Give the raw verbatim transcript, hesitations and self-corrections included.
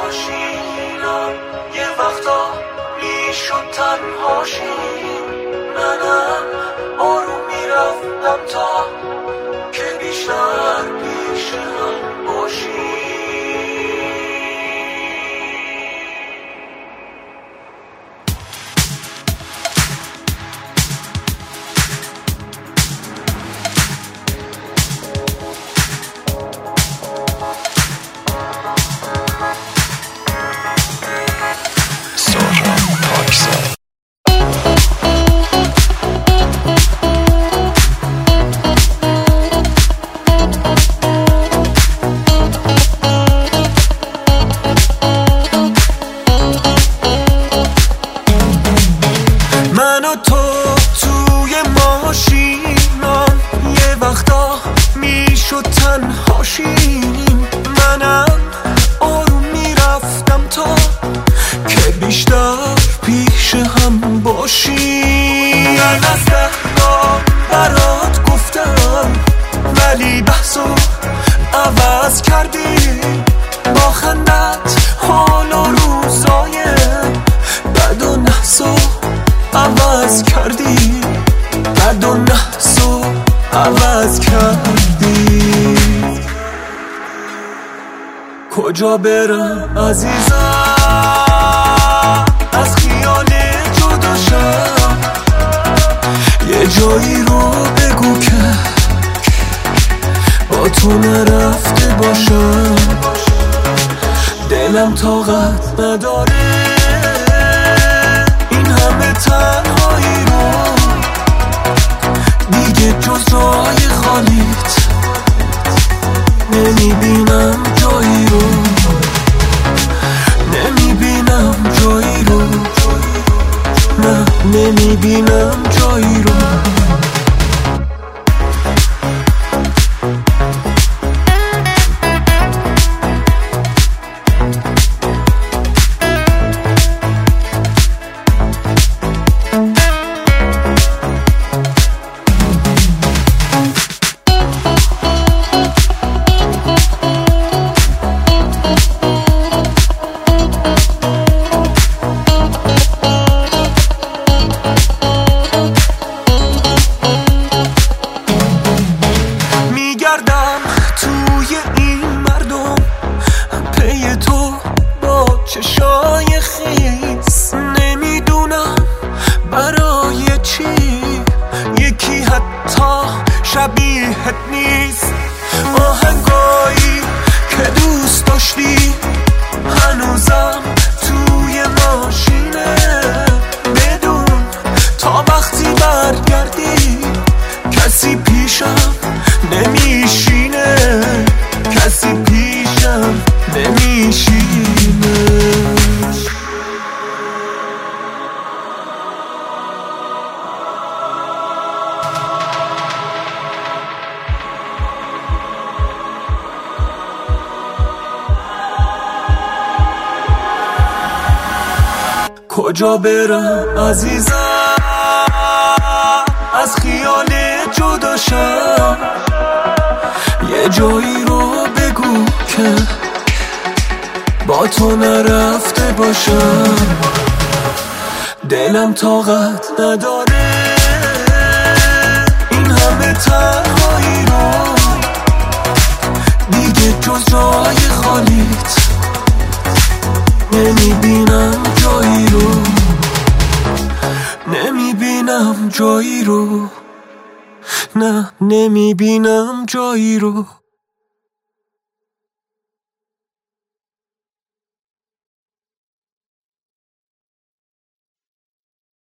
ماشینم یه وقتا میشد تنهاشیم، منم آروم میرفتم تا که بیشتر پیش هم باشیم. من و تو توی ماشینم یه وقتا میشد تنهاشیم، منم آروم میرفتم تا که بیشتر پیش هم باشیم. من از دهنا برات گفتم ولی بحثو عوض کردی، با خندت حال و روزای بد و نحسو عوض کردی، بد و نحسو عوض کردی. کجا برم عزیزم از خیال جدا شم، یه جایی رو بگو که با تو نرفته باشم. دلم طاقت نداره این همه تنهایی رو، دیگه جز راه خالیت نمیبینم جایی رو، نمیبینم جایی رو، نه نمیبینم جایی رو. توی این مردم پی تو با چشای خیس، نمیدونم برای چی یکی حتی شبیهت نیست. آهنگایی که دوست داشتی هنوزم توی ماشینه، بدون تا وقتی برگردی کسی پیشم نمیشینه، کسی پیشم نمیشینه. کجا برم عزیزم از خیال جدا شم، یه جایی رو بگو که با تو نرفته باشم. دلم طاقت نداره این همه تنهایی رو، دیگه جز راه خالیت نمیبینم جایی رو، نمیبینم جایی رو، نه نمیبینم جایی رو.